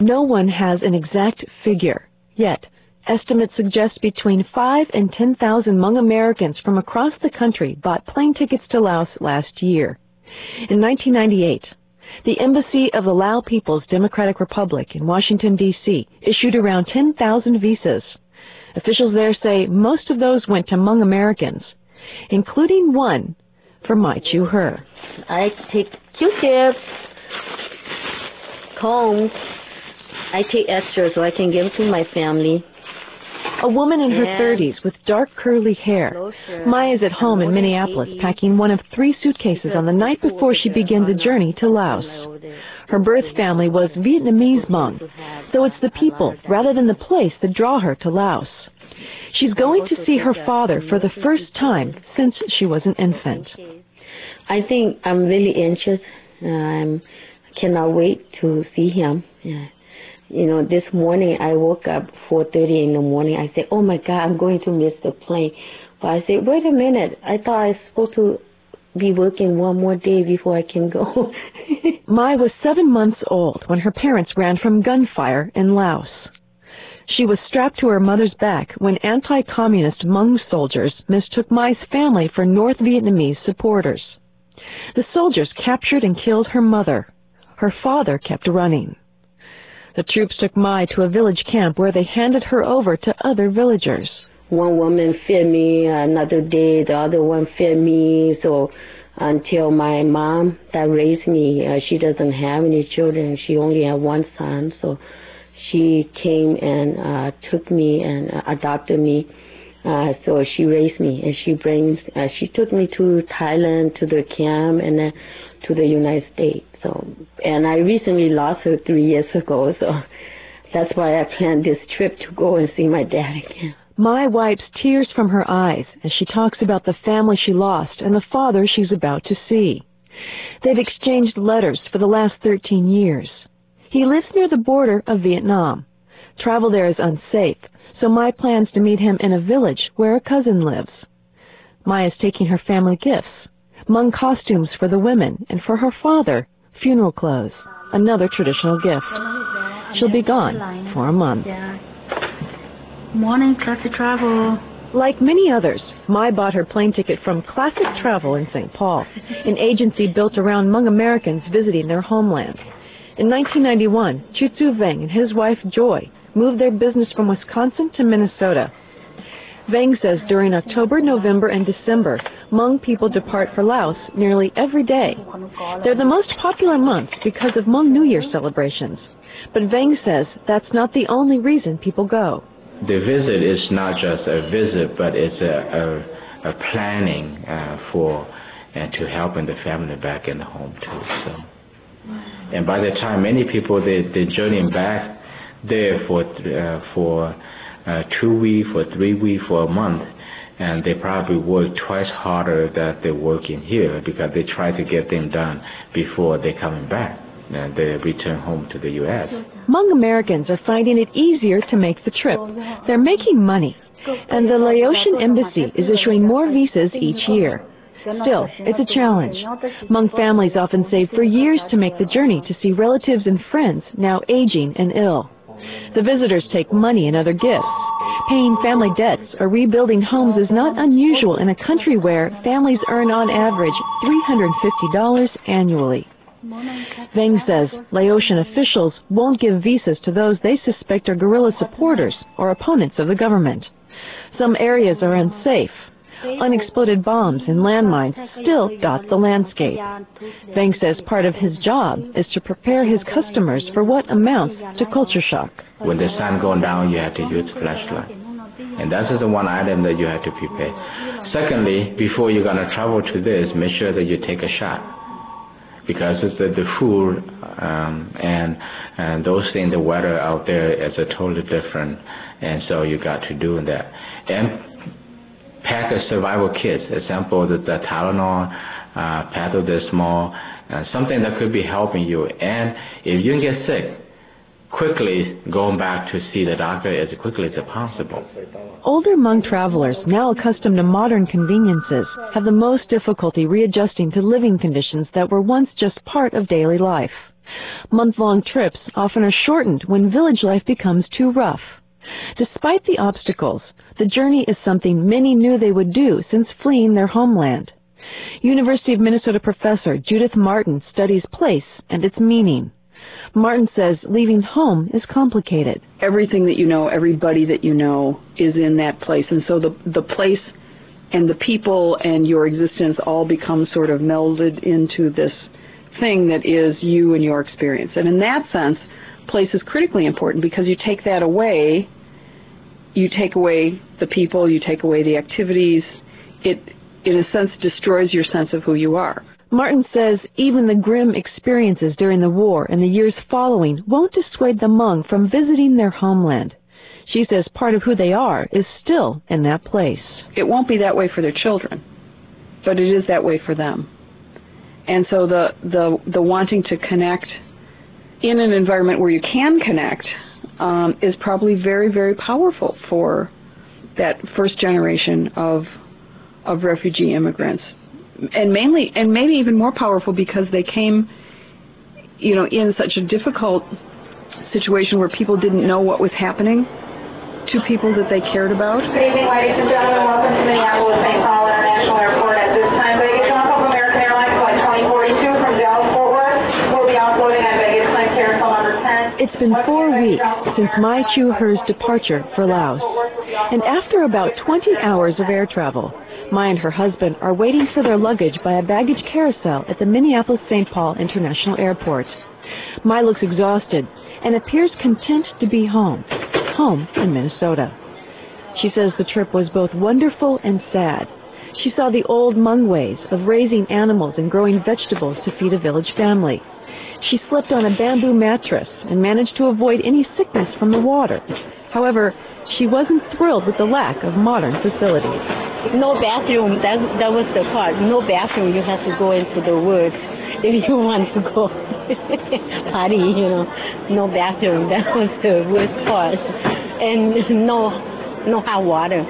No one has an exact figure, yet estimates suggest between 5,000 and 10,000 Hmong Americans from across the country bought plane tickets to Laos last year. In 1998, the Embassy of the Lao People's Democratic Republic in Washington, D.C. issued around 10,000 visas. Officials there say most of those went to Hmong Americans, including one for Mai Chu-her. I take Q-tips, combs. I take extra so I can give to my family. A woman in her 30s with dark curly hair. Mai is at home in Minneapolis packing one of 3 suitcases on the night before she begins a journey to Laos. Her birth family was Vietnamese Hmong, so it's the people rather than the place that draw her to Laos. She's going to see her father for the first time since she was an infant. I think I'm really anxious. I cannot wait to see him. You know, this morning I woke up 4:30 in the morning. I said, oh my God, I'm going to miss the plane. But I said, wait a minute. I thought I was supposed to be working one more day before I can go. Mai was 7 months old when her parents ran from gunfire in Laos. She was strapped to her mother's back when anti-communist Hmong soldiers mistook Mai's family for North Vietnamese supporters. The soldiers captured and killed her mother. Her father kept running. The troops took Mai to a village camp where they handed her over to other villagers. One woman fed me, another day the other one fed me, so until my mom that raised me, she doesn't have any children, she only had one son, so she came and took me and adopted me, so she raised me, and she took me to Thailand, to the camp, and then to the United States. So, and I recently lost her 3 years ago, so that's why I planned this trip to go and see my dad again. Mai wipes tears from her eyes as she talks about the family she lost and the father she's about to see. They've exchanged letters for the last 13 years. He lives near the border of Vietnam. Travel there is unsafe, so Mai plans to meet him in a village where a cousin lives. Mai is taking her family gifts, Hmong costumes for the women, and for her father, funeral clothes, another traditional gift. She'll be gone for a month. Morning, Classic Travel. Like many others, Mai bought her plane ticket from Classic Travel in St. Paul, an agency built around Hmong Americans visiting their homeland. In 1991, Chu Tzu Veng and his wife Joy moved their business from Wisconsin to Minnesota. Veng says during October, November, and December, Hmong people depart for Laos nearly every day. They're the most popular months because of Hmong New Year celebrations. But Veng says that's not the only reason people go. The visit is not just a visit, but it's a planning for and to helping the family back in the home too. So, and by the time many people they journeying back there for 2 weeks, for 3 weeks, for a month, and they probably work twice harder than they're working here because they try to get them done before they're coming back and they return home to the U.S. Hmong Americans are finding it easier to make the trip. They're making money, and the Laotian Embassy is issuing more visas each year. Still, it's a challenge. Hmong families often save for years to make the journey to see relatives and friends now aging and ill. The visitors take money and other gifts. Paying family debts or rebuilding homes is not unusual in a country where families earn on average $350 annually. Veng says Laotian officials won't give visas to those they suspect are guerrilla supporters or opponents of the government. Some areas are unsafe. Unexploded bombs and landmines still dot the landscape. Veng says part of his job is to prepare his customers for what amounts to culture shock. When the sun goes down, you have to use flashlight. And that is the one item that you have to prepare. Secondly, before you're going to travel to this, make sure that you take a shot. Because it's the food and those things, the weather out there is a totally different. And so you got to do that. And pack a survival kit. Example, the Tylenol, Pantodesmol, something that could be helping you. And if you get sick, quickly going back to see the doctor as quickly as possible. Older Hmong travelers, now accustomed to modern conveniences, have the most difficulty readjusting to living conditions that were once just part of daily life. Month-long trips often are shortened when village life becomes too rough. Despite the obstacles, the journey is something many knew they would do since fleeing their homeland. University of Minnesota professor Judith Martin studies place and its meaning. Martin says leaving home is complicated. Everything that you know, everybody that you know is in that place. And so the place and the people and your existence all become sort of melded into this thing that is you and your experience. And in that sense, place is critically important because you take that away, you take away the people, you take away the activities. It, in a sense, destroys your sense of who you are. Martin says even the grim experiences during the war and the years following won't dissuade the Hmong from visiting their homeland. She says part of who they are is still in that place. It won't be that way for their children, but it is that way for them. And so the wanting to connect in an environment where you can connect is probably very, very powerful for that first generation of refugee immigrants. And mainly, and maybe even more powerful because they came, you know, in such a difficult situation where people didn't know what was happening to people that they cared about. Good evening, ladies and gentlemen. Welcome to Minneapolis-St. Paul International Airport. At this time, baggage off of American Airlines Flight 2042 from Dallas-Fort Worth will be offloading on baggage claim carousel number 10. It's been 4 weeks since Mai Chu Her's departure for Laos. And after about 20 hours of air travel, Mai and her husband are waiting for their luggage by a baggage carousel at the Minneapolis-St. Paul International Airport. Mai looks exhausted and appears content to be home in Minnesota. She says the trip was both wonderful and sad. She saw the old Hmong ways of raising animals and growing vegetables to feed a village family. She slept on a bamboo mattress and managed to avoid any sickness from the water. However, she wasn't thrilled with the lack of modern facilities. No bathroom, that was the part. No bathroom, you have to go into the woods if you want to go party, you know. No bathroom, that was the worst part. And no hot water.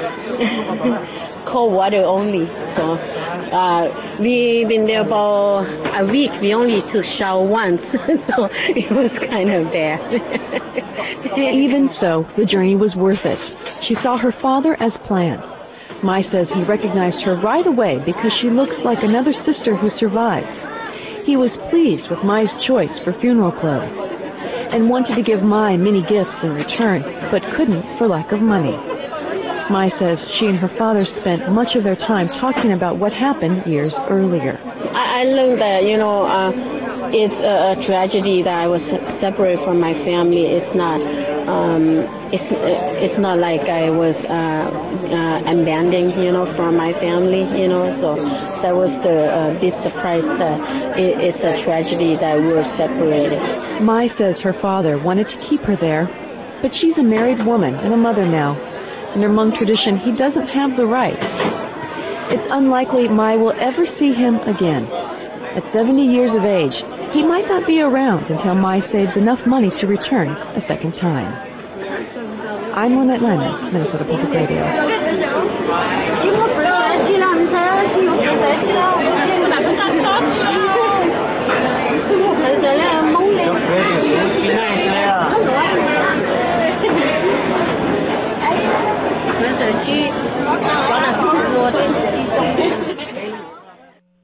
Cold water only. So we've been there about a week. We only took shower once, so it was kind of bad. Even so, the journey was worth it. She saw her father as planned. Mai says he recognized her right away because she looks like another sister who survived. He was pleased with Mai's choice for funeral clothes and wanted to give Mai many gifts in return, but couldn't for lack of money. Mai says she and her father spent much of their time talking about what happened years earlier. I learned that, you know, it's a tragedy that I was separated from my family. It's not like I was abandoned, you know, from my family, you know. So that was the big surprise that it's a tragedy that we're separated. Mai says her father wanted to keep her there, but she's a married woman and a mother now. In her Hmong tradition, he doesn't have the right. It's unlikely Mai will ever see him again. At 70 years of age, he might not be around until Mai saves enough money to return a second time. I'm Lynette Lyman, Minnesota Public Radio.